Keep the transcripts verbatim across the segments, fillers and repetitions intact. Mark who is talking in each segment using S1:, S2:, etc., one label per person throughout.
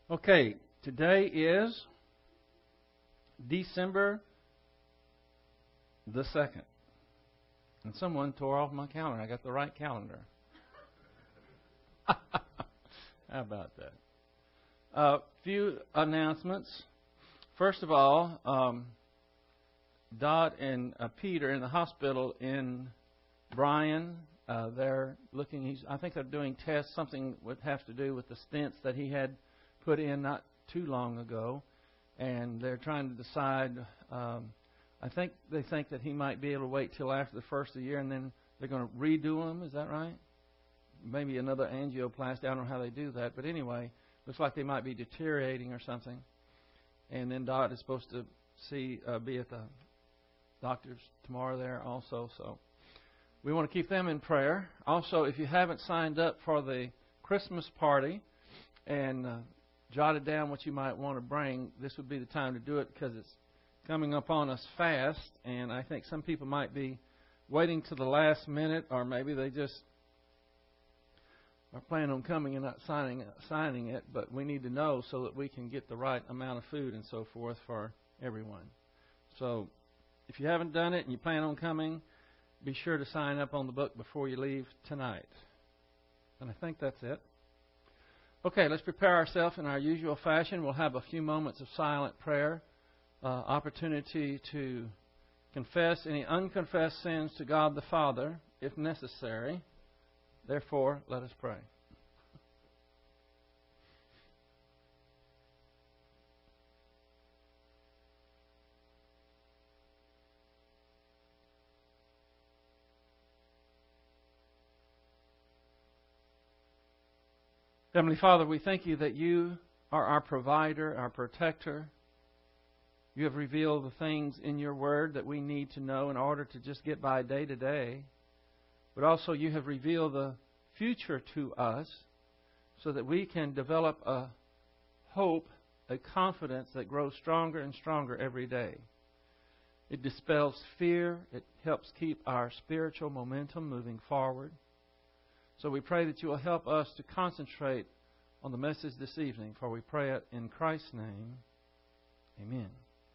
S1: Okay, today is December the second. And someone tore off my calendar. I got the right calendar. How about that? A uh, few announcements. First of all, um, Dot and uh, Pete are in the hospital in Bryan. Uh, they're looking. He's, I think they're doing tests. Something would have to do with the stents that he had put in not too long ago, and they're trying to decide. Um, I think they think that he might be able to wait till after the first of the year, and then they're going to redo him. Is that right? Maybe another angioplasty. I don't know how they do that, but anyway, looks like they might be deteriorating or something. And then Dot is supposed to see uh, be at the doctor's tomorrow there also. So we want to keep them in prayer. Also, if you haven't signed up for the Christmas party and uh, jotted down what you might want to bring, this would be the time to do it because it's coming up on us fast, and I think some people might be waiting to the last minute, or maybe they just are planning on coming and not signing signing it, but we need to know so that we can get the right amount of food and so forth for everyone. So if you haven't done it and you plan on coming, be sure to sign up on the book before you leave tonight. And I think that's it. Okay, let's prepare ourselves in our usual fashion. We'll have a few moments of silent prayer, uh, opportunity to confess any unconfessed sins to God the Father, if necessary. Therefore, let us pray. Heavenly Father, we thank you that you are our provider, our protector. You have revealed the things in your word that we need to know in order to just get by day to day. But also you have revealed the future to us so that we can develop a hope, a confidence that grows stronger and stronger every day. It dispels fear. It helps keep our spiritual momentum moving forward. So we pray that you will help us to concentrate on the message this evening, for we pray it in Christ's name. Amen.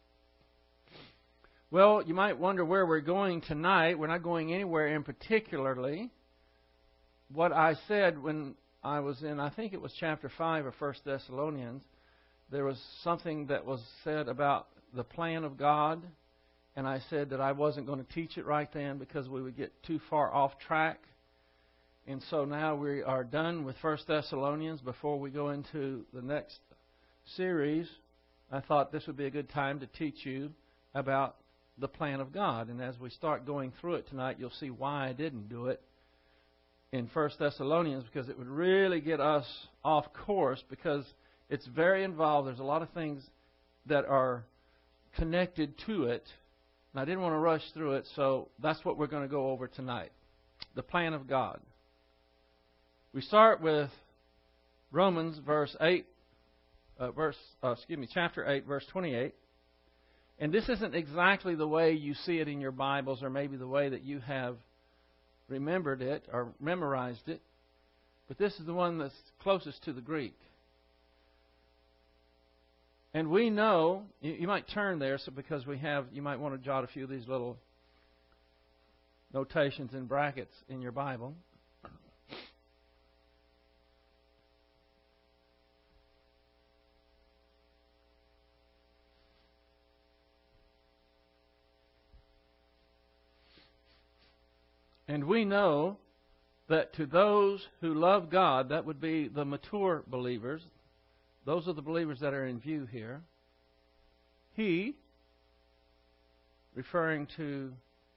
S1: Well, you might wonder where we're going tonight. We're not going anywhere in particularly. What I said when I was in, I think it was chapter five of First Thessalonians, there was something that was said about the plan of God, and I said that I wasn't going to teach it right then because we would get too far off track. And so now we are done with First Thessalonians. Before we go into the next series, I thought this would be a good time to teach you about the plan of God. And as we start going through it tonight, you'll see why I didn't do it in First Thessalonians, because it would really get us off course, because it's very involved. There's a lot of things that are connected to it. And I didn't want to rush through it, so that's what we're going to go over tonight. The plan of God. We start with Romans verse eight, uh, verse uh, excuse me, chapter eight, verse twenty-eight. And this isn't exactly the way you see it in your Bibles, or maybe the way that you have remembered it or memorized it, but this is the one that's closest to the Greek. And we know, you, you might turn there, so because we have, you might want to jot a few of these little notations in brackets in your Bible. And we know that to those who love God, that would be the mature believers, those are the believers that are in view here, He, referring to,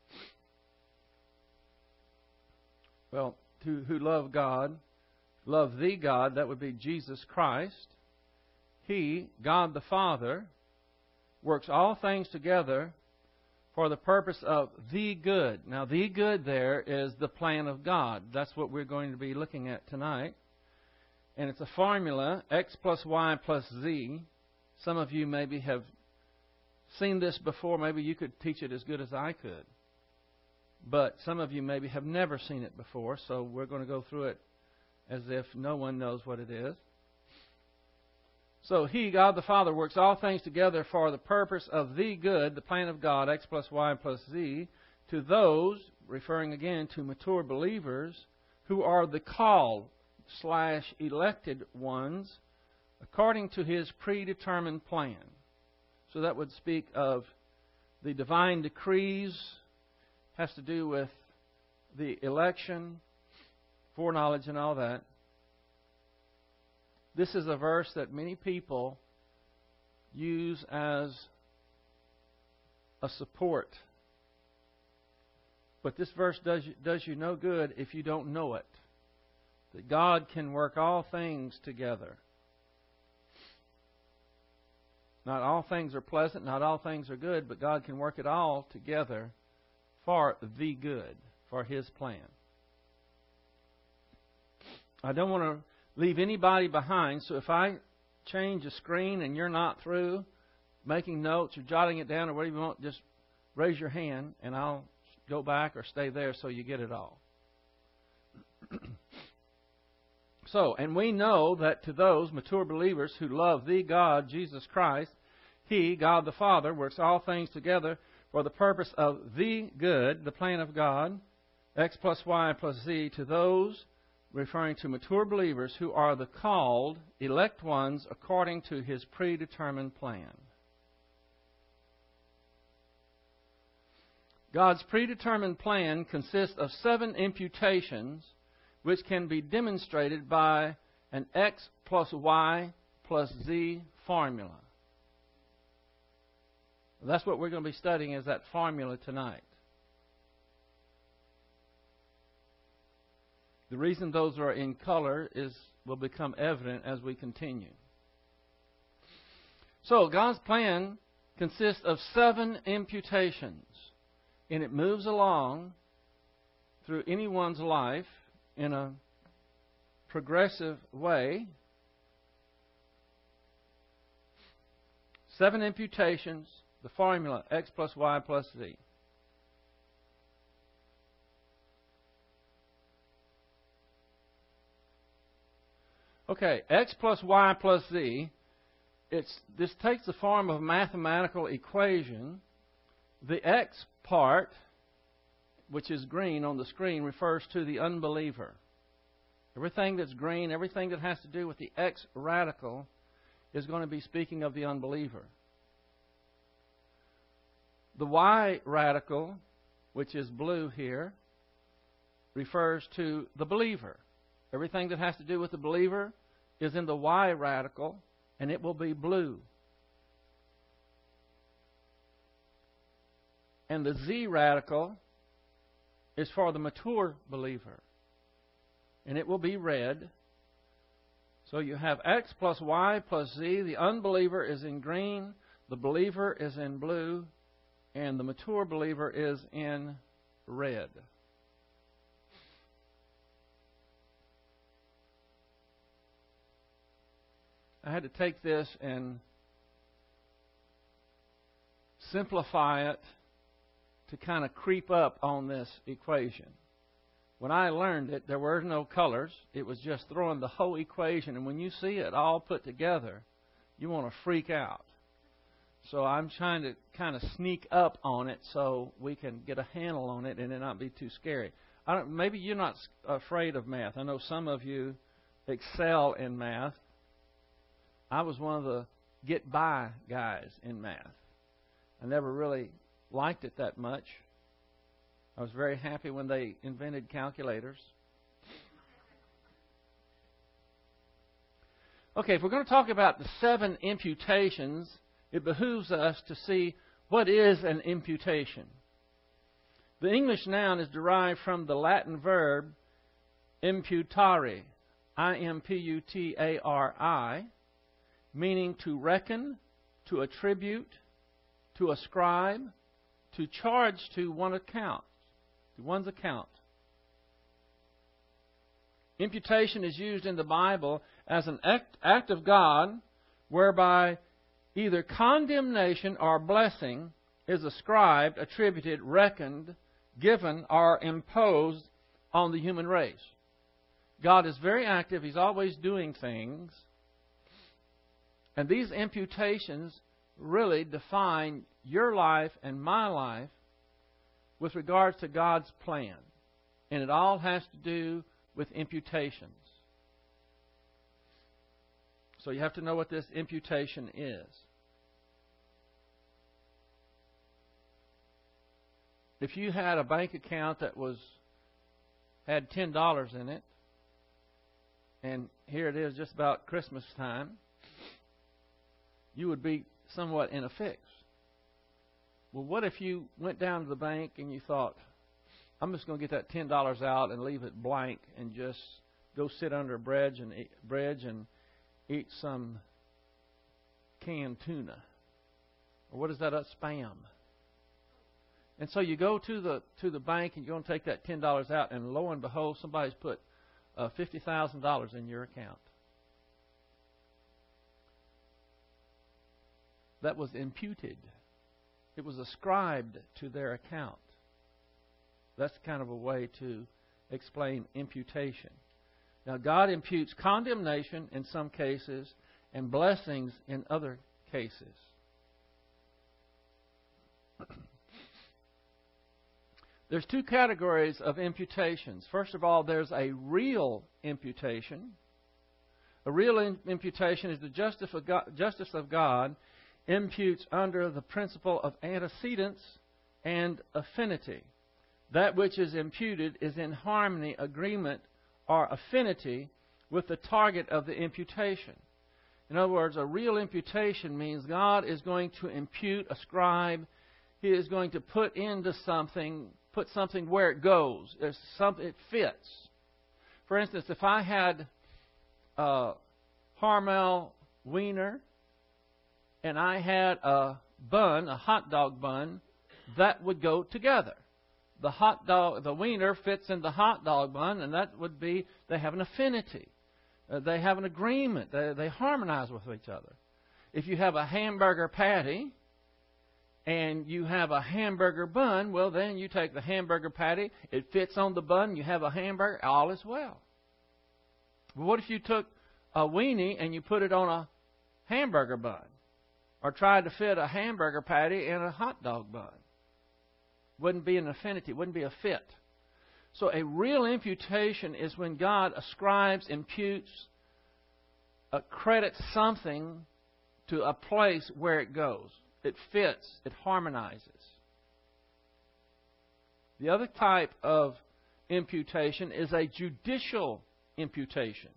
S1: well, to who love God, love the God, that would be Jesus Christ. He, God the Father, works all things together for the purpose of the good. Now, the good there is the plan of God. That's what we're going to be looking at tonight. And it's a formula, X plus Y plus Z. Some of you maybe have seen this before. Maybe you could teach it as good as I could. But some of you maybe have never seen it before, so we're going to go through it as if no one knows what it is. So He, God the Father, works all things together for the purpose of the good, the plan of God, X plus Y plus Z, to those, referring again to mature believers, who are the called slash elected ones, according to His predetermined plan. So that would speak of the divine decrees, has to do with the election, foreknowledge, and all that. This is a verse that many people use as a support. But this verse does you, does you no good if you don't know it. That God can work all things together. Not all things are pleasant, not all things are good, but God can work it all together for the good, for His plan. I don't want to leave anybody behind, so if I change a screen and you're not through making notes or jotting it down or whatever you want, just raise your hand and I'll go back or stay there so you get it all. So, and we know that to those mature believers who love the God, Jesus Christ, He, God the Father, works all things together for the purpose of the good, the plan of God, X plus Y plus Z, to those, referring to mature believers, who are the called, elect ones, according to His predetermined plan. God's predetermined plan consists of seven imputations which can be demonstrated by an X plus Y plus Z formula. That's what we're going to be studying, is that formula tonight. The reason those are in color is will become evident as we continue. So, God's plan consists of seven imputations, and it moves along through anyone's life in a progressive way. Seven imputations, the formula X plus Y plus Z. Okay, X plus Y plus Z, it's, this takes the form of a mathematical equation. The X part, which is green on the screen, refers to the unbeliever. Everything that's green, everything that has to do with the X radical, is going to be speaking of the unbeliever. The Y radical, which is blue here, refers to the believer. Everything that has to do with the believer is in the Y radical, and it will be blue. And the Z radical is for the mature believer, and it will be red. So you have X plus Y plus Z. The unbeliever is in green, the believer is in blue, and the mature believer is in red. I had to take this and simplify it to kind of creep up on this equation. When I learned it, there were no colors. It was just throwing the whole equation. And when you see it all put together, you want to freak out. So I'm trying to kind of sneak up on it so we can get a handle on it and it not be too scary. I don't, maybe you're not afraid of math. I know some of you excel in math. I was one of the get-by guys in math. I never really liked it that much. I was very happy when they invented calculators. Okay, if we're going to talk about the seven imputations, it behooves us to see what is an imputation. The English noun is derived from the Latin verb imputare, I M P U T A R I, meaning to reckon, to attribute, to ascribe, to charge to one account, to one's account. Imputation is used in the Bible as an act, act of God whereby either condemnation or blessing is ascribed, attributed, reckoned, given, or imposed on the human race. God is very active. He's always doing things. And these imputations really define your life and my life with regards to God's plan. And it all has to do with imputations. So you have to know what this imputation is. If you had a bank account that was had ten dollars in it, and here it is just about Christmas time, you would be somewhat in a fix. Well, what if you went down to the bank and you thought, I'm just going to get that ten dollars out and leave it blank and just go sit under a bridge and eat, bridge and eat some canned tuna? Or what is that, a spam? And so you go to the to the bank and you're going to take that ten dollars out, and lo and behold, somebody's put uh, fifty thousand dollars in your account. That was imputed. It was ascribed to their account. That's kind of a way to explain imputation. Now, God imputes condemnation in some cases and blessings in other cases. There's two categories of imputations. First of all, there's a real imputation. A real imputation is the justice of God, justice of God imputes under the principle of antecedence and affinity. That which is imputed is in harmony, agreement, or affinity with the target of the imputation. In other words, a real imputation means God is going to impute, ascribe. He is going to put into something, put something where it goes. There's something, it fits. For instance, if I had a Hormel wiener and I had a bun, a hot dog bun, that would go together. The hot dog, the wiener fits in the hot dog bun, and that would be, they have an affinity. Uh, they have an agreement. They, they harmonize with each other. If you have a hamburger patty and you have a hamburger bun, well, then you take the hamburger patty, it fits on the bun, you have a hamburger, all is well. But what if you took a weenie and you put it on a hamburger bun? Or tried to fit a hamburger patty in a hot dog bun? Wouldn't be an affinity, wouldn't be a fit. So a real imputation is when God ascribes, imputes, accredits something to a place where it goes. It fits, it harmonizes. The other type of imputation is a judicial imputation.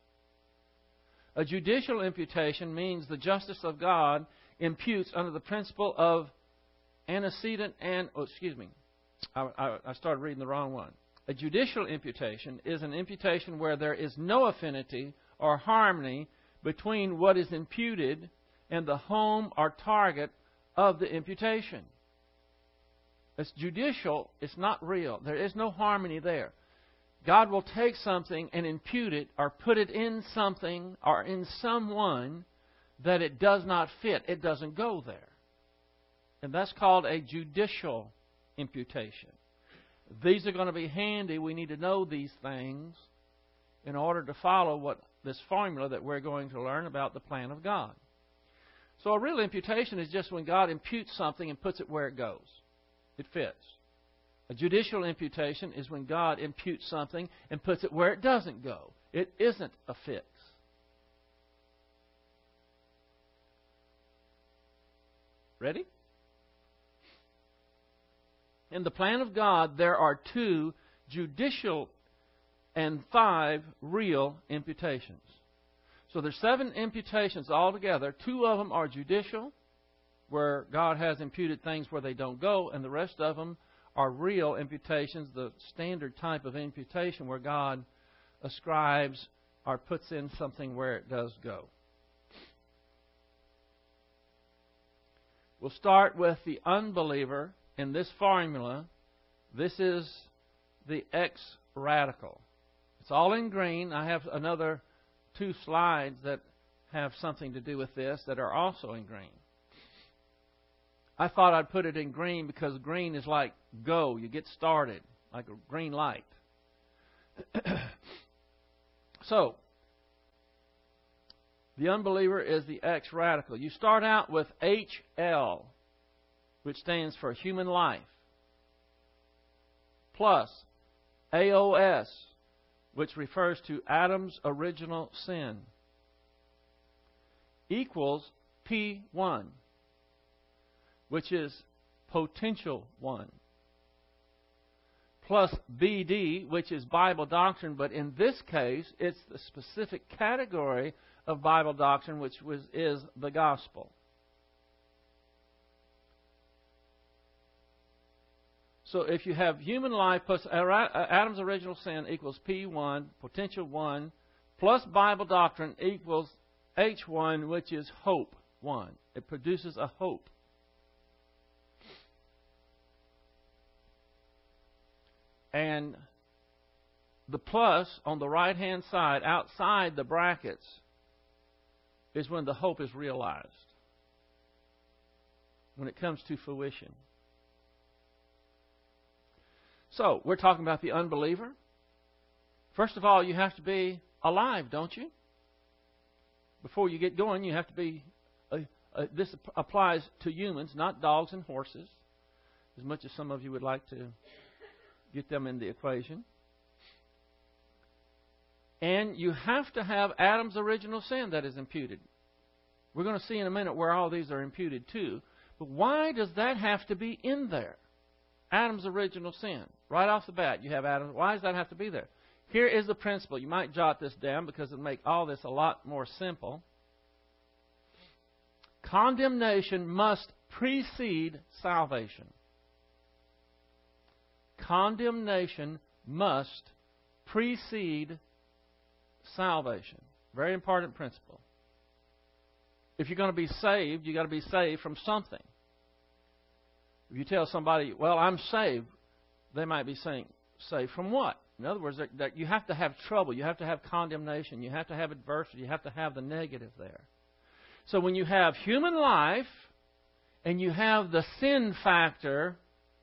S1: A judicial imputation means the justice of God imputes under the principle of antecedent and, oh, excuse me, I, I, I started reading the wrong one. A judicial imputation is an imputation where there is no affinity or harmony between what is imputed and the home or target of the imputation. It's judicial, it's not real. There is no harmony there. God will take something and impute it or put it in something or in someone that it does not fit. It doesn't go there. And that's called a judicial imputation. These are going to be handy. We need to know these things in order to follow what this formula that we're going to learn about the plan of God. So a real imputation is just when God imputes something and puts it where it goes. It fits. A judicial imputation is when God imputes something and puts it where it doesn't go. It isn't a fix. Ready? In the plan of God, there are two judicial and five real imputations. So there's seven imputations altogether. Two of them are judicial, where God has imputed things where they don't go, and the rest of them are real imputations, the standard type of imputation where God ascribes or puts in something where it does go. We'll start with the unbeliever in this formula. This is the X radical. It's all in green. I have another two slides that have something to do with this that are also in green. I thought I'd put it in green because green is like go. You get started, like a green light. So, The unbeliever is the X radical. You start out with H L, which stands for human life, plus A O S, which refers to Adam's original sin, equals P one, which is potential one, plus B D, which is Bible doctrine, but in this case, it's the specific category of Bible doctrine, which was, is the gospel. So if you have human life plus Adam's original sin equals P one, potential one, plus Bible doctrine equals H one, which is hope one. It produces a hope. And the plus on the right-hand side, outside the brackets, is when the hope is realized, when it comes to fruition. So, we're talking about the unbeliever. First of all, you have to be alive, don't you? Before you get going, you have to be... Uh, uh, this applies to humans, not dogs and horses, as much as some of you would like to get them in the equation. And you have to have Adam's original sin that is imputed. We're going to see in a minute where all these are imputed to. But why does that have to be in there? Adam's original sin. Right off the bat, you have Adam. Why does that have to be there? Here is the principle. You might jot this down because it'll make all this a lot more simple. Condemnation must precede salvation. Condemnation must precede salvation. Very important principle. If you're going to be saved, you've got to be saved from something. If you tell somebody, well, I'm saved, they might be saying, saved from what? In other words, that, that you have to have trouble. You have to have condemnation. You have to have adversity. You have to have the negative there. So when you have human life and you have the sin factor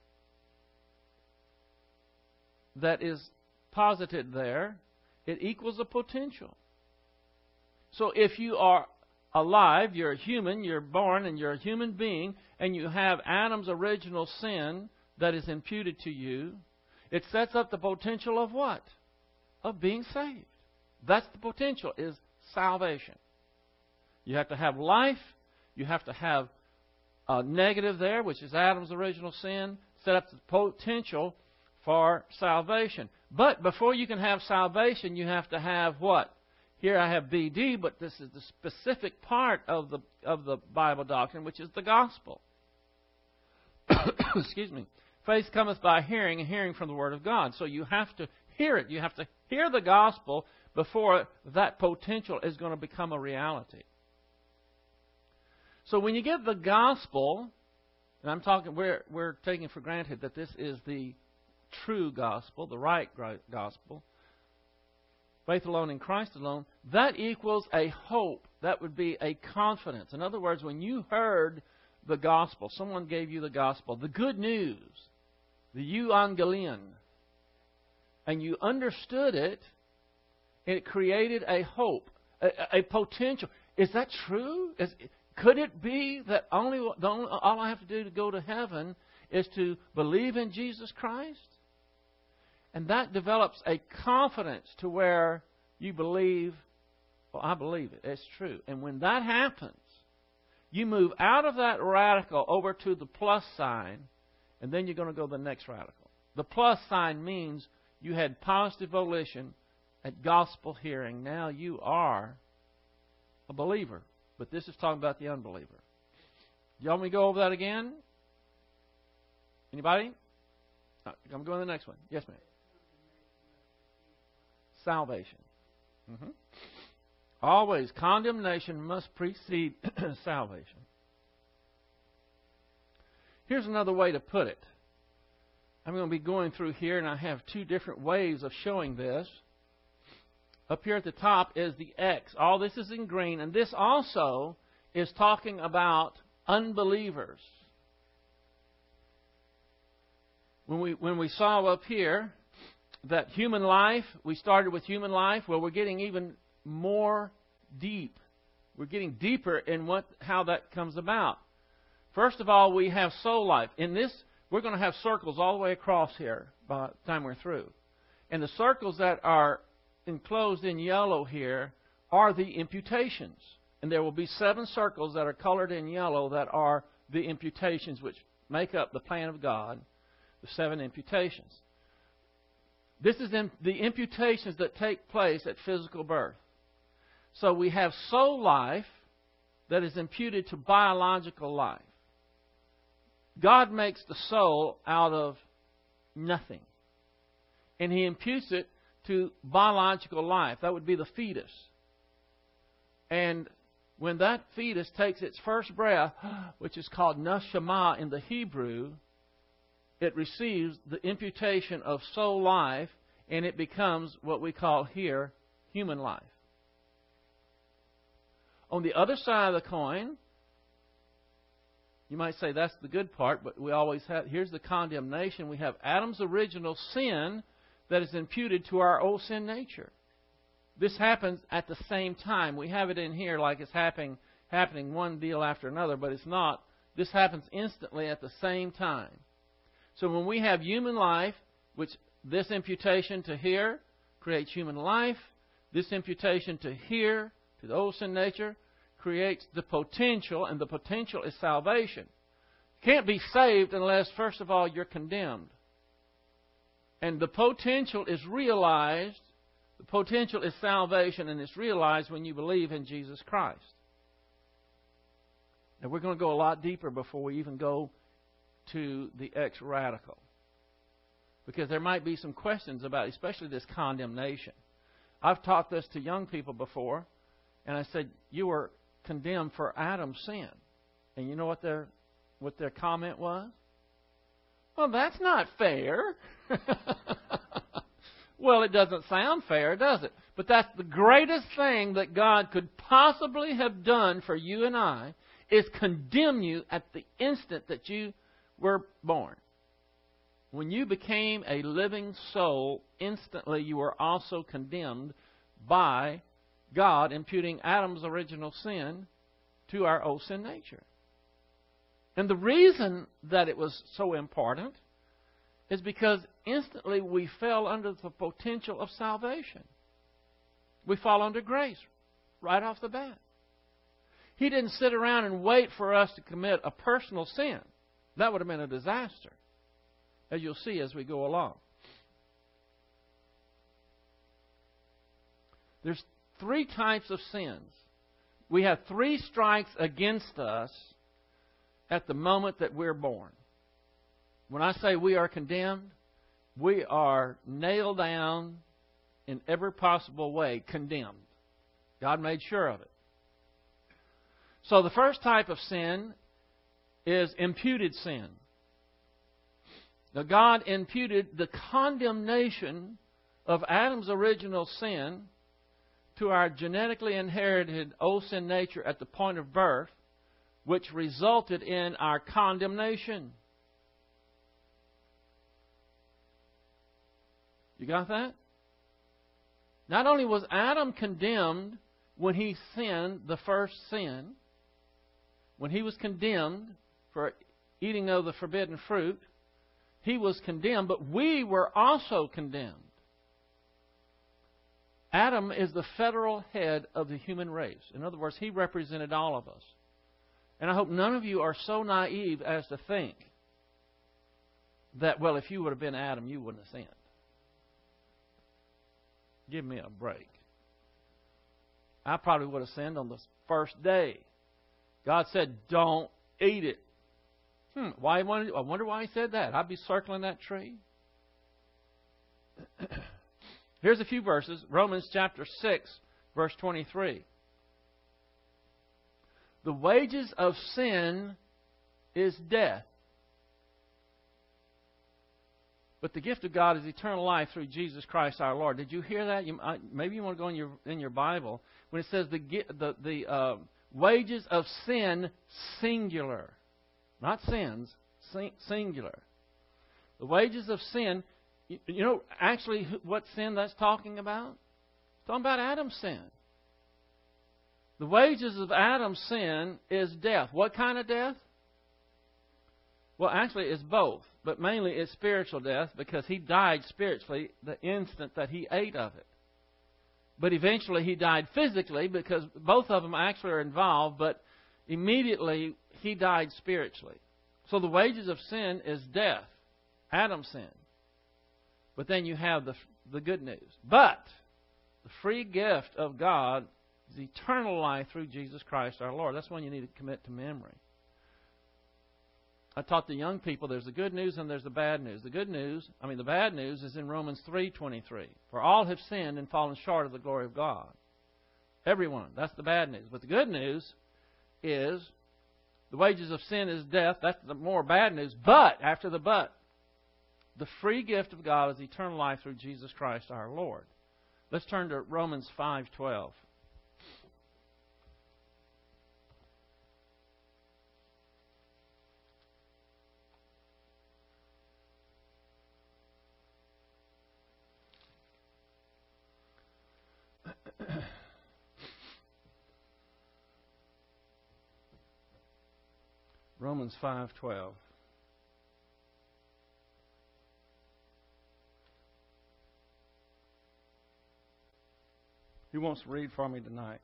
S1: that is posited there, it equals a potential. So if you are alive, you're a human, you're born, and you're a human being, and you have Adam's original sin that is imputed to you, it sets up the potential of what? Of being saved. That's the potential, is salvation. You have to have life. You have to have a negative there, which is Adam's original sin, set up the potential for salvation. But before you can have salvation, you have to have what? Here I have B D, but this is the specific part of the of the Bible doctrine, which is the gospel. Excuse me. Faith cometh by hearing, and hearing from the Word of God. So you have to hear it. You have to hear the gospel before that potential is going to become a reality. So when you get the gospel, and I'm talking, we're we're taking for granted that this is the true gospel, the right gospel, faith alone in Christ alone, that equals a hope. That would be a confidence. In other words, when you heard the gospel, someone gave you the gospel, the good news, the euangelion, and you understood it, it created a hope, a, a potential. Is that true? Is, could it be that only, the only all I have to do to go to heaven is to believe in Jesus Christ? And that develops a confidence to where you believe, well, I believe it. It's true. And when that happens, you move out of that radical over to the plus sign, and then you're going to go to the next radical. The plus sign means you had positive volition at gospel hearing. Now you are a believer. But this is talking about the unbeliever. Do you want me to go over that again? Anybody? I'm going to go to the next one. Yes, ma'am. Salvation. Mm-hmm. Always, condemnation must precede salvation. Here's another way to put it. I'm going to be going through here, and I have two different ways of showing this. Up here at the top is the X. All this is in green, and this also is talking about unbelievers. When we when we saw up here that human life, we started with human life. Well, we're getting even more deep We're getting deeper in what how that comes about. First of all, we have soul life. In this, we're going to have circles all the way across here by the time we're through. And the circles that are enclosed in yellow here are the imputations. And there will be seven circles that are colored in yellow that are the imputations, which make up the plan of God, the seven imputations. This is in the imputations that take place at physical birth. So we have soul life that is imputed to biological life. God makes the soul out of nothing. And He imputes it to biological life. That would be the fetus. And when that fetus takes its first breath, which is called neshama in the Hebrew, it receives the imputation of soul life, and it becomes what we call here human life. On the other side of the coin, you might say that's the good part, but we always have, here's the condemnation. We have Adam's original sin that is imputed to our old sin nature. This happens at the same time. We have it in here like it's happening, happening one deal after another, but it's not. This happens instantly at the same time. So when we have human life, which this imputation to here creates human life, this imputation to here, to the old sin nature, creates the potential, and the potential is salvation. You can't be saved unless, first of all, you're condemned. And the potential is realized, the potential is salvation, and it's realized when you believe in Jesus Christ. Now, we're going to go a lot deeper before we even go to the ex-radical. Because there might be some questions about, especially this condemnation. I've taught this to young people before, and I said, you were condemned for Adam's sin. And you know what their what their comment was? Well, that's not fair. Well, it doesn't sound fair, does it? But that's the greatest thing that God could possibly have done for you and I, is condemn you at the instant that you were born. When you became a living soul, instantly you were also condemned by God imputing Adam's original sin to our old sin nature. And the reason that it was so important is because instantly we fell under the potential of salvation. We fall under grace right off the bat. He didn't sit around and wait for us to commit a personal sin. That would have been a disaster, as you'll see as we go along. There's three types of sins. We have three strikes against us at the moment that we're born. When I say we are condemned, we are nailed down in every possible way, condemned. God made sure of it. So the first type of sin is imputed sin. Now, God imputed the condemnation of Adam's original sin to our genetically inherited old sin nature at the point of birth, which resulted in our condemnation. You got that? Not only was Adam condemned when he sinned the first sin, when he was condemned for eating of the forbidden fruit, he was condemned, but we were also condemned. Adam is the federal head of the human race. In other words, he represented all of us. And I hope none of you are so naive as to think that, well, if you would have been Adam, you wouldn't have sinned. Give me a break. I probably would have sinned on the first day. God said, don't eat it. Hmm, why? I wonder why He said that. I'd be circling that tree. Here's a few verses. Romans chapter six, verse twenty-three. The wages of sin is death, but the gift of God is eternal life through Jesus Christ our Lord. Did you hear that? You, I, maybe you want to go in your in your Bible when it says the the the uh, wages of sin, singular, not sins, sing, singular. The wages of sin. You, you know actually what sin that's talking about? It's talking about Adam's sin. The wages of Adam's sin is death. What kind of death? Well, actually, it's both. But mainly it's spiritual death because he died spiritually the instant that he ate of it. But eventually he died physically because both of them actually are involved, but immediately he died spiritually. So the wages of sin is death. Adam's sin. But then you have the, the good news. But the free gift of God is eternal life through Jesus Christ our Lord. That's one you need to commit to memory. I taught the young people there's the good news and there's the bad news. The good news, I mean the bad news is in Romans three twenty-three. For all have sinned and fallen short of the glory of God. Everyone. That's the bad news. But the good news is the wages of sin is death. That's the more bad news. But, after the but, the free gift of God is eternal life through Jesus Christ our Lord. Let's turn to Romans five twelve. Romans five twelve. Who wants to read for me tonight?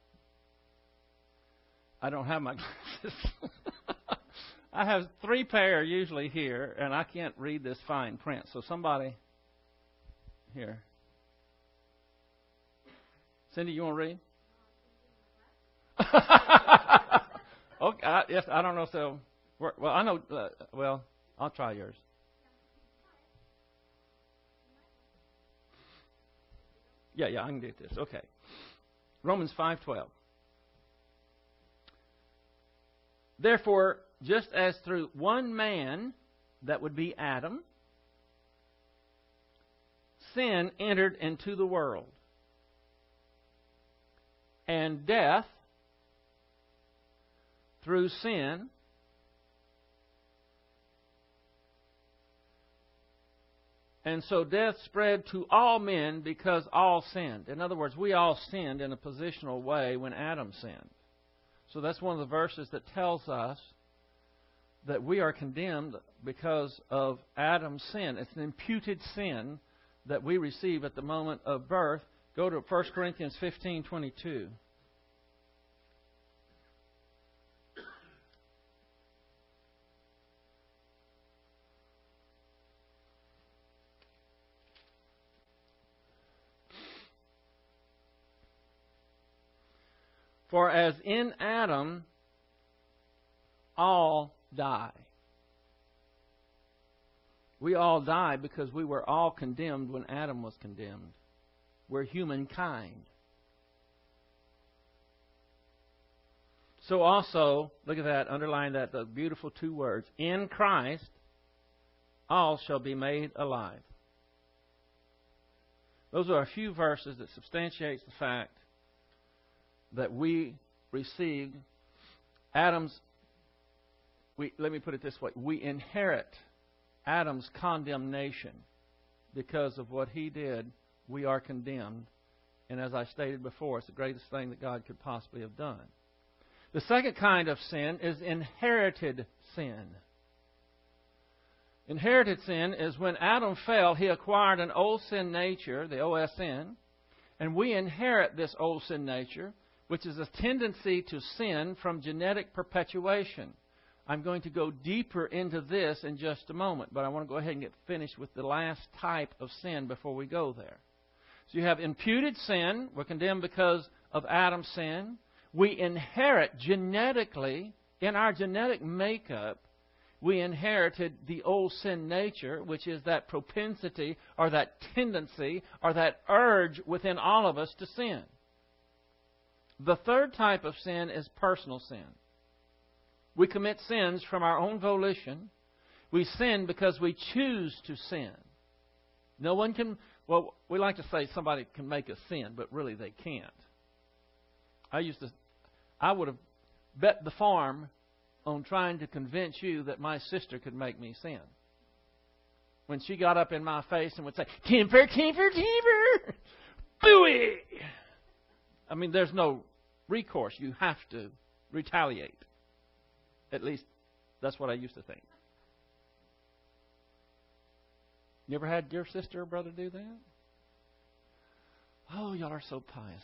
S1: I don't have my glasses. I have three pair usually here, and I can't read this fine print. So somebody here. Cindy, you want to read? Okay. I, yes, I don't know if they'll. Well, I know. Uh, well, I'll try yours. Yeah, yeah, I can get this. Okay. Romans five twelve. Therefore, just as through one man, that would be Adam, sin entered into the world, and death through sin, and so death spread to all men because all sinned. In other words, we all sinned in a positional way when Adam sinned. So that's one of the verses that tells us that we are condemned because of Adam's sin. It's an imputed sin that we receive at the moment of birth. Go to First Corinthians fifteen twenty-two. For as in Adam all die. We all die because we were all condemned when Adam was condemned. We're humankind. So also, look at that, underline that, the beautiful two words. In Christ, all shall be made alive. Those are a few verses that substantiates the fact that we received Adam's, we, let me put it this way, we inherit Adam's condemnation. Because of what he did, we are condemned. And as I stated before, it's the greatest thing that God could possibly have done. The second kind of sin is inherited sin. Inherited sin is when Adam fell, he acquired an old sin nature, the O S N, and we inherit this old sin nature, which is a tendency to sin from genetic perpetuation. I'm going to go deeper into this in just a moment, but I want to go ahead and get finished with the last type of sin before we go there. So you have imputed sin. We're condemned because of Adam's sin. We inherit genetically, in our genetic makeup, we inherited the old sin nature, which is that propensity or that tendency or that urge within all of us to sin. The third type of sin is personal sin. We commit sins from our own volition. We sin because we choose to sin. No one can, well, we like to say somebody can make us sin, but really they can't. I used to, I would have bet the farm on trying to convince you that my sister could make me sin. When she got up in my face and would say, "Timber, timber, timber, booey." I mean, there's no recourse. You have to retaliate. At least that's what I used to think. You ever had your sister or brother do that? Oh, y'all are so pious.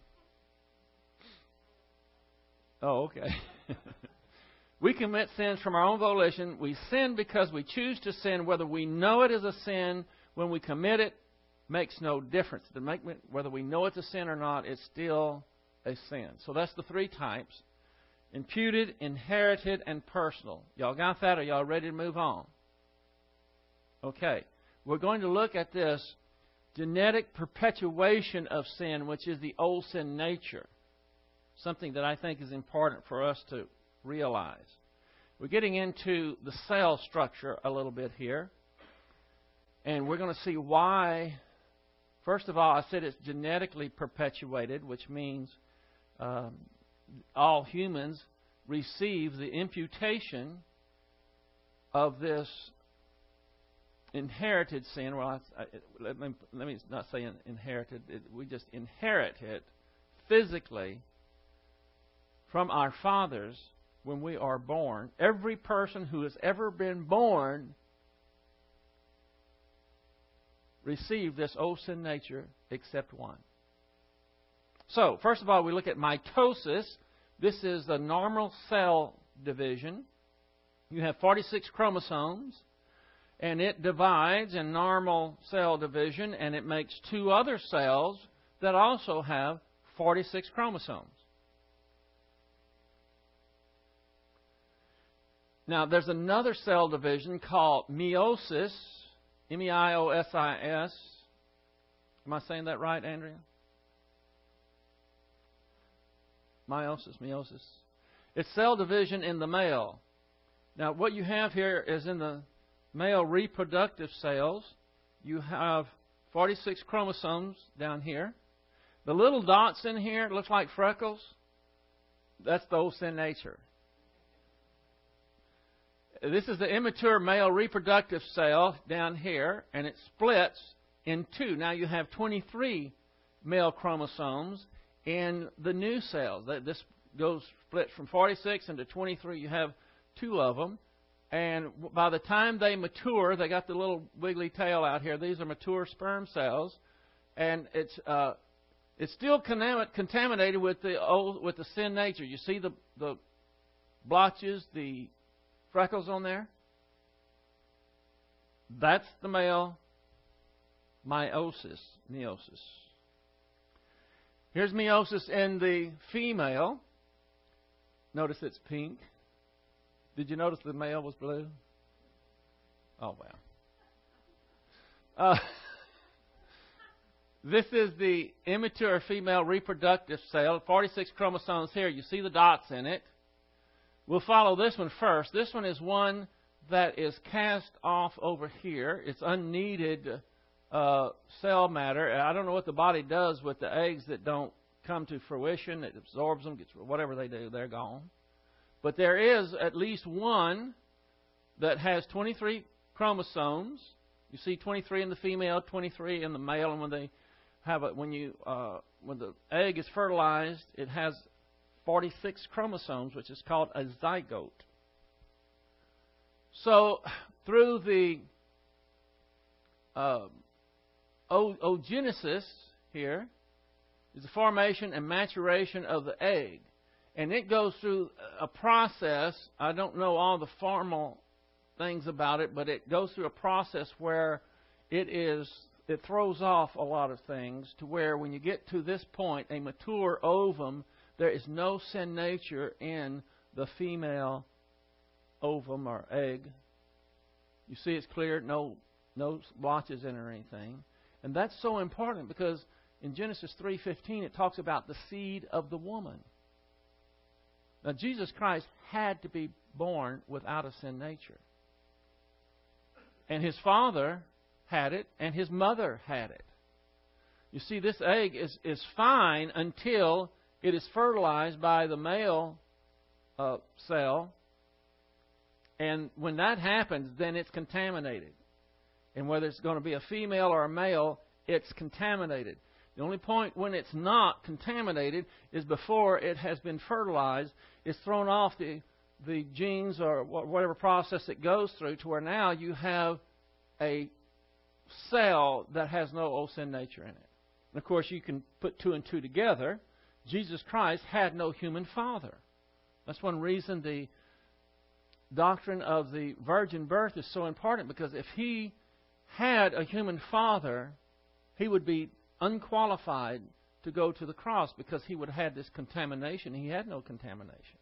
S1: Oh, okay. We commit sins from our own volition. We sin because we choose to sin. Whether we know it is a sin when we commit it makes no difference. Whether we know it's a sin or not, it's still a sin. So that's the three types. Imputed, inherited, and personal. Y'all got that? Are y'all ready to move on? Okay. We're going to look at this genetic perpetuation of sin, which is the old sin nature. Something that I think is important for us to realize. We're getting into the cell structure a little bit here. And we're going to see why. First of all, I said it's genetically perpetuated, which means um, all humans receive the imputation of this inherited sin. Well, I, I, let, me, let me not say inherited. It, we just inherit it physically from our fathers when we are born. Every person who has ever been born received this old sin nature except one. So, first of all, we look at mitosis. This is the normal cell division. You have forty-six chromosomes, and it divides in normal cell division, and it makes two other cells that also have forty-six chromosomes. Now, there's another cell division called meiosis, M E I O S I S. Am I saying that right, Andrea? Meiosis, meiosis. It's cell division in the male. Now, what you have here is in the male reproductive cells, you have forty-six chromosomes down here. The little dots in here, it looks like freckles. That's the old sin nature. This is the immature male reproductive cell down here, and it splits in two. Now you have twenty-three male chromosomes in the new cells. This goes split from forty-six into twenty-three. You have two of them. And by the time they mature, they got the little wiggly tail out here. These are mature sperm cells. And it's uh, it's still contaminated with the old, with the sin nature. You see the, the blotches, the freckles on there? That's the male meiosis, meiosis. Here's meiosis in the female. Notice it's pink. Did you notice the male was blue? Oh, well. Uh, this is the immature female reproductive cell. forty-six chromosomes here. You see the dots in it. We'll follow this one first. This one is one that is cast off over here. It's unneeded uh, cell matter. I don't know what the body does with the eggs that don't come to fruition. It absorbs them, gets whatever they do, they're gone. But there is at least one that has twenty-three chromosomes. You see twenty-three in the female, twenty-three in the male, and when they have it, when you uh, when the egg is fertilized, it has forty-six chromosomes, which is called a zygote. So, through the uh, oogenesis here is the formation and maturation of the egg. And it goes through a process. I don't know all the formal things about it, but it goes through a process where it is it throws off a lot of things to where when you get to this point, a mature ovum, there is no sin nature in the female ovum or egg. You see it's clear, no no blotches in it or anything. And that's so important because in Genesis three fifteen it talks about the seed of the woman. Now, Jesus Christ had to be born without a sin nature. And His Father had it, and His mother had it. You see, this egg is, is fine until it is fertilized by the male uh, cell. And when that happens, then it's contaminated. And whether it's going to be a female or a male, it's contaminated. The only point when it's not contaminated is before it has been fertilized. It's thrown off the, the genes or whatever process it goes through to where now you have a cell that has no old sin nature in it. And of course, you can put two and two together. Jesus Christ had no human father. That's one reason the doctrine of the virgin birth is so important, because if he had a human father, he would be unqualified to go to the cross because he would have had this contamination. He had no contamination.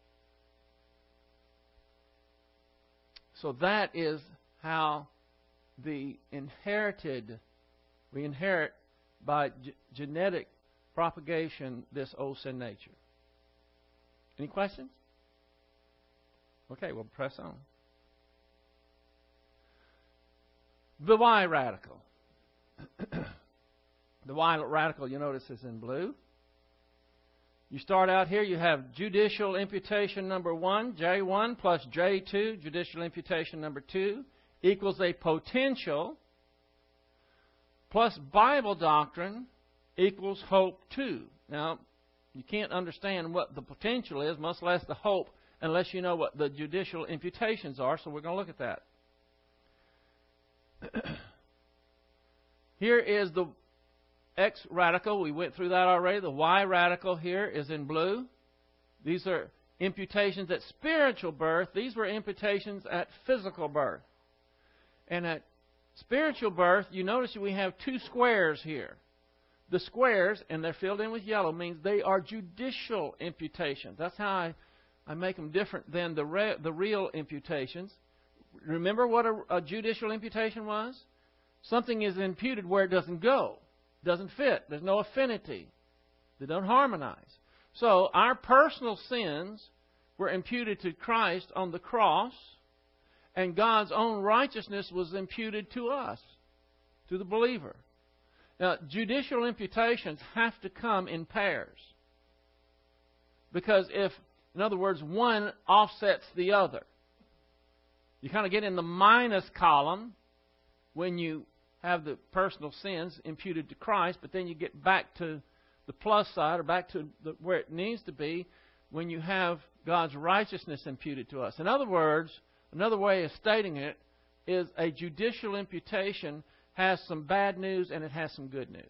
S1: So that is how the inherited, we inherit by g- genetic propagation this old sin nature. Any questions? Okay, we'll press on. The Y radical. The Y radical, you notice, is in blue. You start out here, you have judicial imputation number one, J one, plus J two, judicial imputation number two, equals a potential, plus Bible doctrine equals hope two. Now, you can't understand what the potential is, much less the hope, unless you know what the judicial imputations are, so we're going to look at that. Here is the X radical. We went through that already. The Y radical here is in blue. These are imputations at spiritual birth. These were imputations at physical birth. And at spiritual birth, you notice we have two squares here. The squares, and they're filled in with yellow, means they are judicial imputations. That's how I, I make them different than the, re, the real imputations. Remember what a, a judicial imputation was? Something is imputed where it doesn't go. Doesn't fit. There's no affinity. They don't harmonize. So our personal sins were imputed to Christ on the cross, and God's own righteousness was imputed to us, to the believer. Now, judicial imputations have to come in pairs. Because if, in other words, one offsets the other. You kind of get in the minus column when you have the personal sins imputed to Christ, but then you get back to the plus side, or back to the, where it needs to be, when you have God's righteousness imputed to us. In other words, another way of stating it is a judicial imputation has some bad news and it has some good news.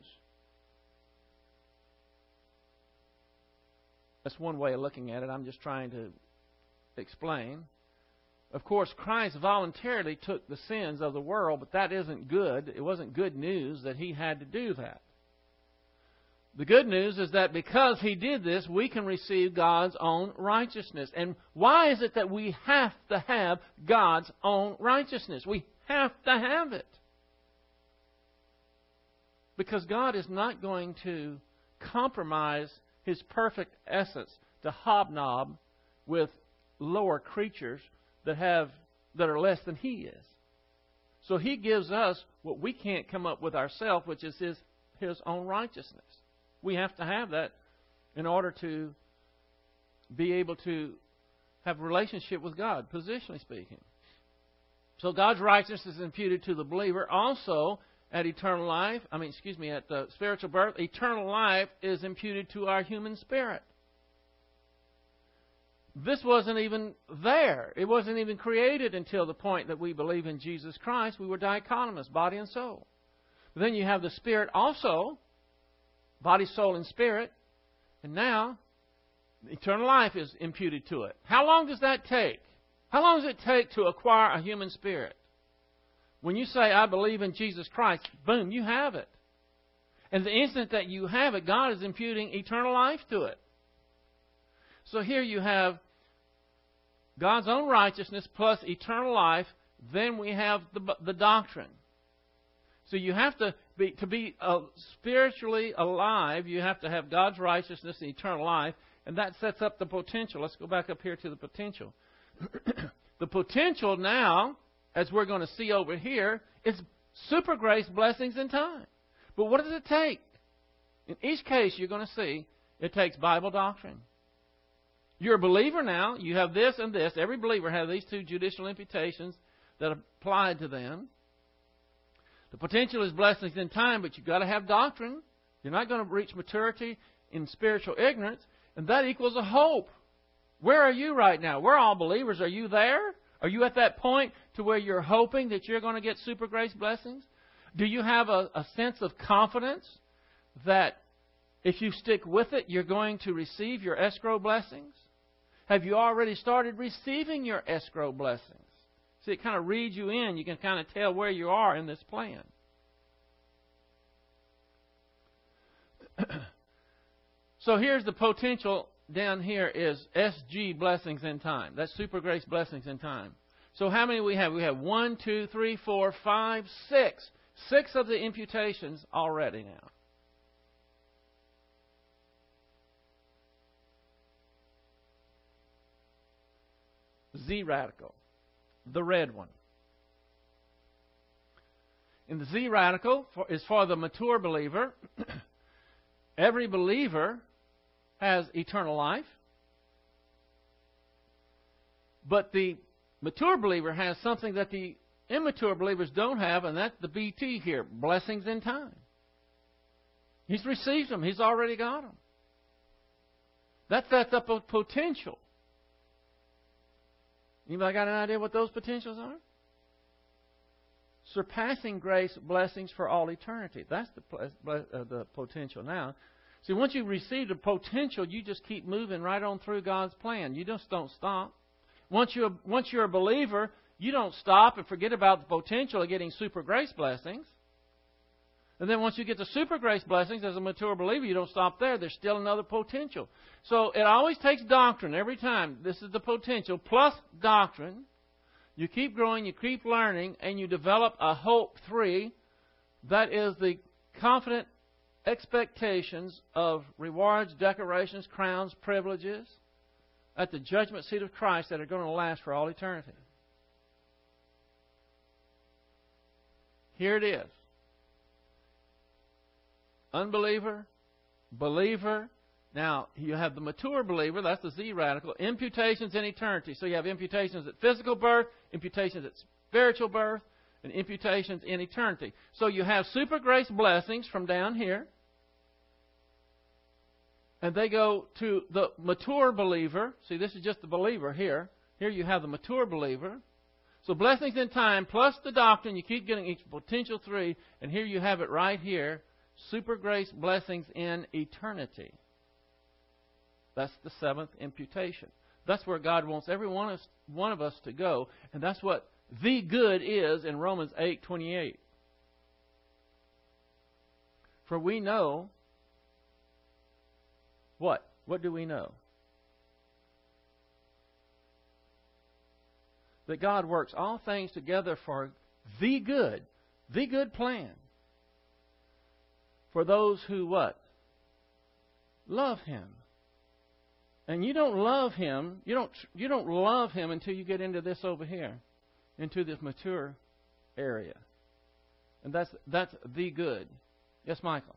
S1: That's one way of looking at it. I'm just trying to explain. Of course, Christ voluntarily took the sins of the world, but that isn't good. It wasn't good news that He had to do that. The good news is that because He did this, we can receive God's own righteousness. And why is it that we have to have God's own righteousness? We have to have it. Because God is not going to compromise His perfect essence to hobnob with lower creatures that have that are less than He is. So He gives us what we can't come up with ourselves, which is His, His own righteousness. We have to have that in order to be able to have a relationship with God, positionally speaking. So God's righteousness is imputed to the believer. Also, at eternal life, I mean, excuse me, at the spiritual birth, eternal life is imputed to our human spirit. This wasn't even there. It wasn't even created until the point that we believe in Jesus Christ. We were dichotomous, body and soul. But then you have the Spirit also, body, soul, and spirit. And now, eternal life is imputed to it. How long does that take? How long does it take to acquire a human spirit? When you say, I believe in Jesus Christ, boom, you have it. And the instant that you have it, God is imputing eternal life to it. So here you have God's own righteousness plus eternal life. Then we have the, the doctrine. So you have to be, to be uh, spiritually alive, you have to have God's righteousness and eternal life. And that sets up the potential. Let's go back up here to the potential. The potential now, as we're going to see over here, is super grace, blessings, and time. But what does it take? In each case, you're going to see it takes Bible doctrine. You're a believer now. You have this and this. Every believer has these two judicial imputations that apply to them. The potential is blessings in time, but you've got to have doctrine. You're not going to reach maturity in spiritual ignorance, and that equals a hope. Where are you right now? We're all believers. Are you there? Are you at that point to where you're hoping that you're going to get super grace blessings? Do you have a, a sense of confidence that if you stick with it, you're going to receive your escrow blessings? Have you already started receiving your escrow blessings? See, it kind of reads you in. You can kind of tell where you are in this plan. So here's the potential down here is S G blessings in time. That's super grace blessings in time. So how many we have? We have one, two, three, four, five, six. Six of the imputations already now. Z radical, the red one. In the Z radical for, is for the mature believer. Every believer has eternal life. But the mature believer has something that the immature believers don't have, and that's the B T here, blessings in time. He's received them. He's already got them. That sets up a potential. Anybody got an idea what those potentials are? Surpassing grace blessings for all eternity. That's the, uh, the potential now. See, once you receive the potential, you just keep moving right on through God's plan. You just don't stop. Once you're, once you're a believer, you don't stop and forget about the potential of getting super grace blessings. And then once you get the super grace blessings as a mature believer, you don't stop there. There's still another potential. So it always takes doctrine every time. This is the potential plus doctrine. You keep growing, you keep learning, and you develop a hope three. That is the confident expectations of rewards, decorations, crowns, privileges at the judgment seat of Christ that are going to last for all eternity. Here it is. Unbeliever, believer. Now, you have the mature believer, that's the Z radical, imputations in eternity. So you have imputations at physical birth, imputations at spiritual birth, and imputations in eternity. So you have super grace blessings from down here, and they go to the mature believer. See, this is just the believer here. Here you have the mature believer. So blessings in time plus the doctrine, you keep getting each potential three, and here you have it right here. Super grace blessings in eternity. That's the seventh imputation. That's where God wants every one of, us, one of us to go. And that's what the good is in Romans eight twenty-eight. For we know what? What do we know? That God works all things together for the good. The good plan. For those who what? Love Him. And you don't love Him, you don't you don't love Him until you get into this over here, into this mature area. And that's that's the good. Yes, Michael?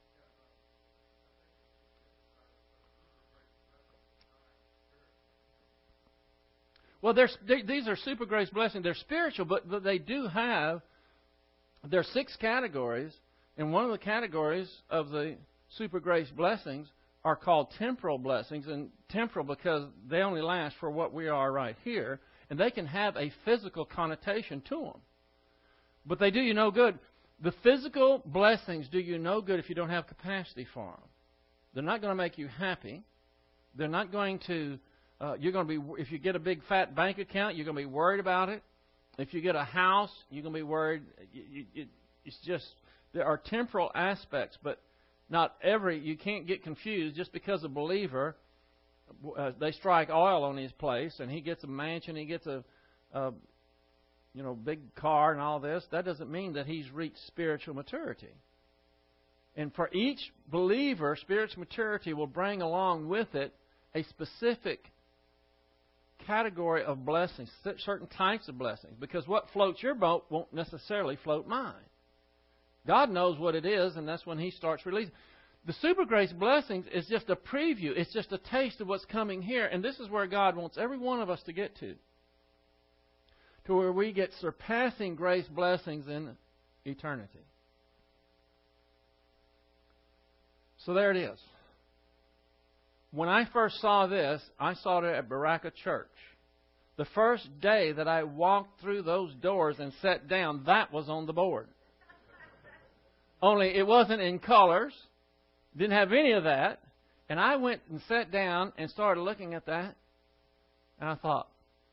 S1: Well, they, these are super grace blessings. They're spiritual, but, but they do have, there are six categories. And one of the categories of the super grace blessings are called temporal blessings. And temporal because they only last for what we are right here. And they can have a physical connotation to them. But they do you no good. The physical blessings do you no good if you don't have capacity for them. They're not going to make you happy. They're not going to, uh, you're going to be, if you get a big fat bank account, you're going to be worried about it. If you get a house, you're going to be worried. You, you, it, it's just... There are temporal aspects, but not every, you can't get confused just because a believer, uh, they strike oil on his place and he gets a mansion, he gets a, a, you know, big car and all this. That doesn't mean that he's reached spiritual maturity. And for each believer, spiritual maturity will bring along with it a specific category of blessings, certain types of blessings. Because what floats your boat won't necessarily float mine. God knows what it is, and that's when He starts releasing. The super grace blessings is just a preview. It's just a taste of what's coming here. And this is where God wants every one of us to get to. To where we get surpassing grace blessings in eternity. So there it is. When I first saw this, I saw it at Baraka Church. The first day that I walked through those doors and sat down, that was on the board. Only it wasn't in colors. Didn't have any of that. And I went and sat down and started looking at that. And I thought,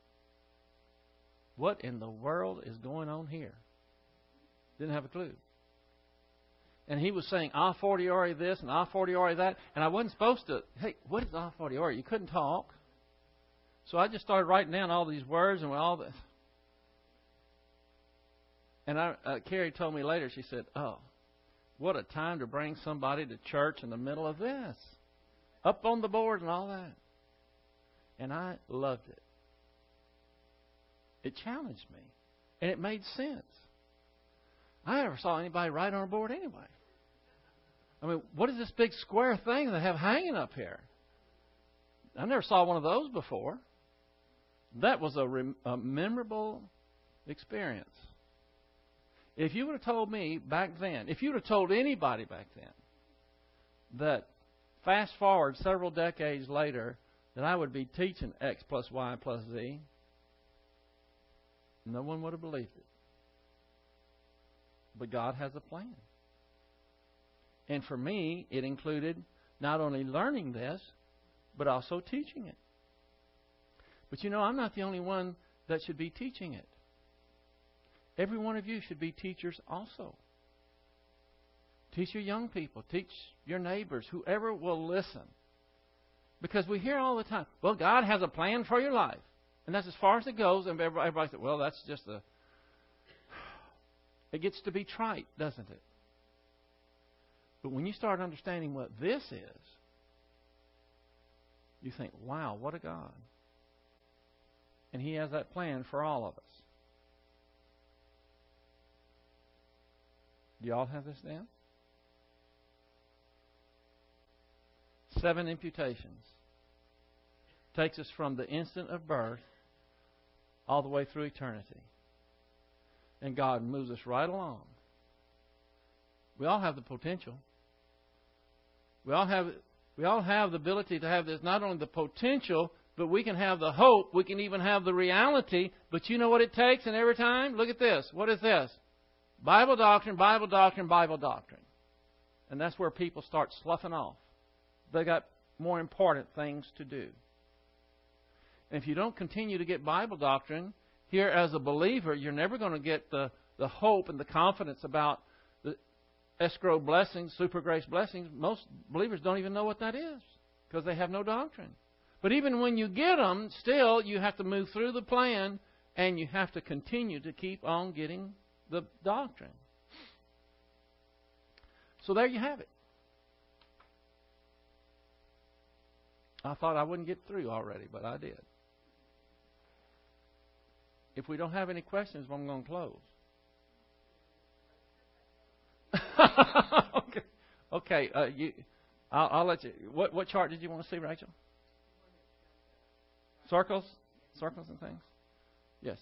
S1: what in the world is going on here? Didn't have a clue. And he was saying, a fortiori this and a fortiori that. And I wasn't supposed to, hey, what is a fortiori? You couldn't talk. So I just started writing down all these words and all this. And I, uh, Carrie told me later, she said, oh, what a time to bring somebody to church in the middle of this. Up on the board and all that. And I loved it. It challenged me. And it made sense. I never saw anybody write on a board anyway. I mean, what is this big square thing they have hanging up here? I never saw one of those before. That was a, rem- a memorable experience. If you would have told me back then, if you would have told anybody back then, that fast forward several decades later, that I would be teaching X plus Y plus Z, no one would have believed it. But God has a plan. And for me, it included not only learning this, but also teaching it. But you know, I'm not the only one that should be teaching it. Every one of you should be teachers also. Teach your young people. Teach your neighbors. Whoever will listen. Because we hear all the time, well, God has a plan for your life. And that's as far as it goes. And everybody, everybody says, well, that's just a... It gets to be trite, doesn't it? But when you start understanding what this is, you think, wow, what a God. And He has that plan for all of us. Do you all have this down? Seven imputations. Takes us from the instant of birth all the way through eternity. And God moves us right along. We all have the potential. We all have we all have the ability to have this, not only the potential, but we can have the hope. We can even have the reality. But you know what it takes? And every time, look at this. What is this? Bible doctrine, Bible doctrine, Bible doctrine. And that's where people start sloughing off. They got more important things to do. And if you don't continue to get Bible doctrine, here as a believer, you're never going to get the, the hope and the confidence about the escrow blessings, super grace blessings. Most believers don't even know what that is because they have no doctrine. But even when you get them, still you have to move through the plan and you have to continue to keep on getting the doctrine. So there you have it. I thought I wouldn't get through already, but I did. If we don't have any questions, I'm going to close. okay. Okay. Uh, you, I'll, I'll let you. What, what chart did you want to see, Rachel? Circles, circles and things. Yes.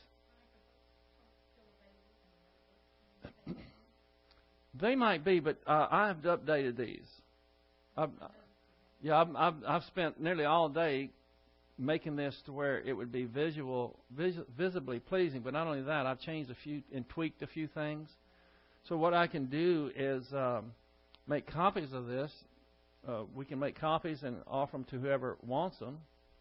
S1: They might be, but uh, I've updated these. I've, yeah, I've, I've, I've spent nearly all day making this to where it would be visual, vis, visibly pleasing. But not only that, I've changed a few and tweaked a few things. So what I can do is um, make copies of this. Uh, we can make copies and offer them to whoever wants them.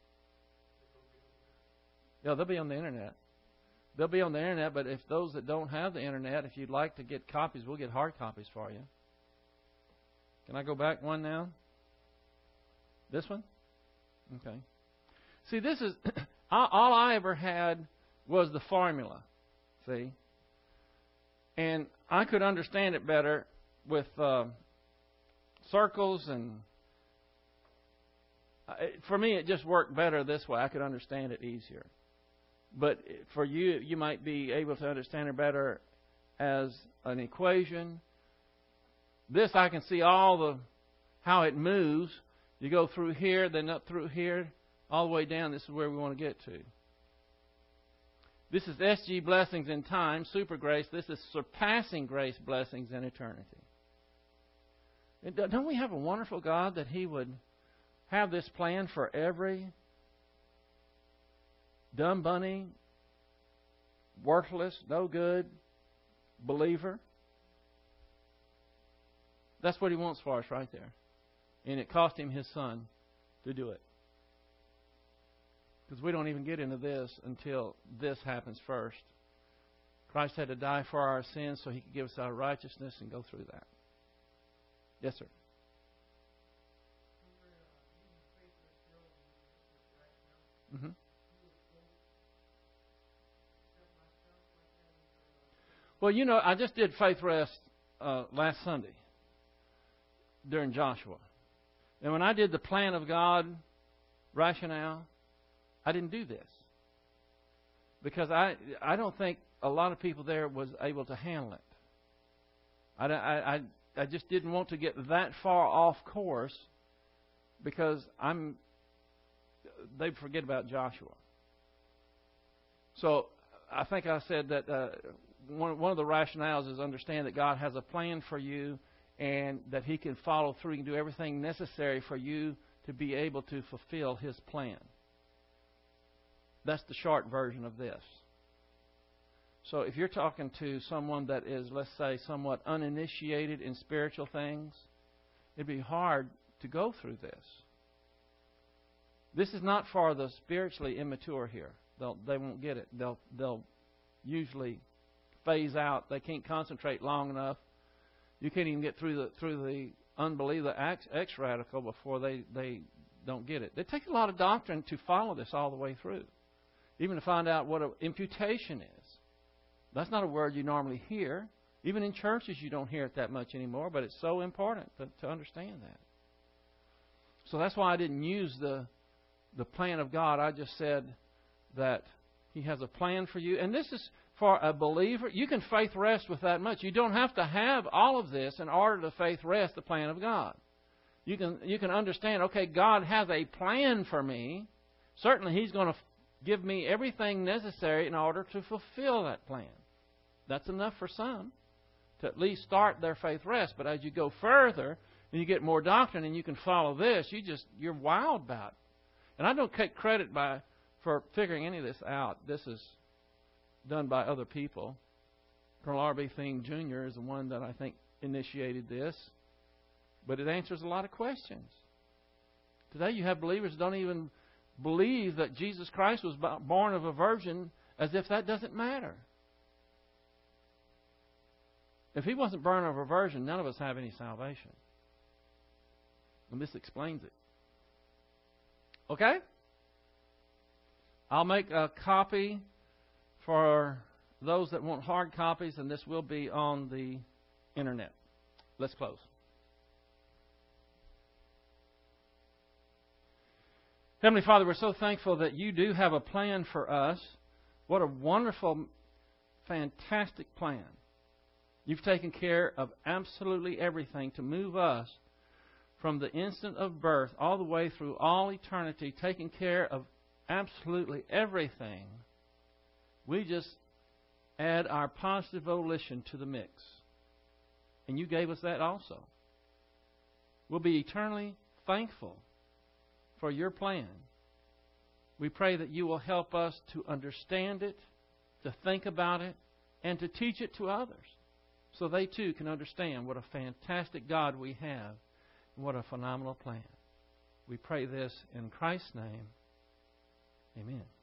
S1: Yeah, they'll be on the internet. They'll be on the internet, but if those that don't have the internet, if you'd like to get copies, we'll get hard copies for you. Can I go back one now? This one? Okay. See, this is, all I ever had was the formula, see? And I could understand it better with uh, circles, and for me it just worked better this way. I could understand it easier. But for you, you might be able to understand it better as an equation. This I can see all the how it moves. You go through here, then up through here, all the way down. This is where we want to get to. This is S G blessings in time, super grace. This is surpassing grace blessings in eternity. And don't we have a wonderful God that He would have this plan for every dumb bunny, worthless, no good believer? That's what He wants for us right there. And it cost Him His Son to do it. Because we don't even get into this until this happens first. Christ had to die for our sins so He could give us our righteousness and go through that. Yes, sir. Mm-hmm. Well, you know, I just did Faith Rest uh, last Sunday during Joshua. And when I did the plan of God rationale, I didn't do this. Because I I don't think a lot of people there was able to handle it. I, I, I just didn't want to get that far off course because I'm they forget about Joshua. So I think I said that uh, one, one of the rationales is understand that God has a plan for you and that He can follow through and do everything necessary for you to be able to fulfill His plan. That's the short version of this. So if you're talking to someone that is, let's say, somewhat uninitiated in spiritual things, it'd be hard to go through this. This is not for the spiritually immature here. They'll, they won't get it. They'll, they'll usually phase out. They can't concentrate long enough. You can't even get through the through the unbelief, the X radical, before they, they don't get it. It takes a lot of doctrine to follow this all the way through, even to find out what an imputation is. That's not a word you normally hear. Even in churches, you don't hear it that much anymore, but it's so important to, to understand that. So that's why I didn't use the the plan of God. I just said that He has a plan for you. And this is for a believer. You can faith rest with that much. You don't have to have all of this in order to faith rest the plan of God. You can you can understand, okay, God has a plan for me. Certainly He's going to give me everything necessary in order to fulfill that plan. That's enough for some to at least start their faith rest. But as you go further and you get more doctrine and you can follow this, you just you're wild about it. And I don't take credit by for figuring any of this out. This is done by other people. Colonel R B Thiem Junior is the one that I think initiated this. But it answers a lot of questions. Today you have believers who don't even believe that Jesus Christ was born of a virgin, as if that doesn't matter. If He wasn't born of a virgin, none of us have any salvation. And this explains it. Okay? I'll make a copy for those that want hard copies, and this will be on the internet. Let's close. Heavenly Father, we're so thankful that You do have a plan for us. What a wonderful, fantastic plan. You've taken care of absolutely everything to move us from the instant of birth all the way through all eternity, taking care of absolutely everything. We just add our positive volition to the mix. And You gave us that also. We'll be eternally thankful for Your plan. We pray that You will help us to understand it, to think about it, and to teach it to others, so they too can understand what a fantastic God we have and what a phenomenal plan. We pray this in Christ's name. Amen.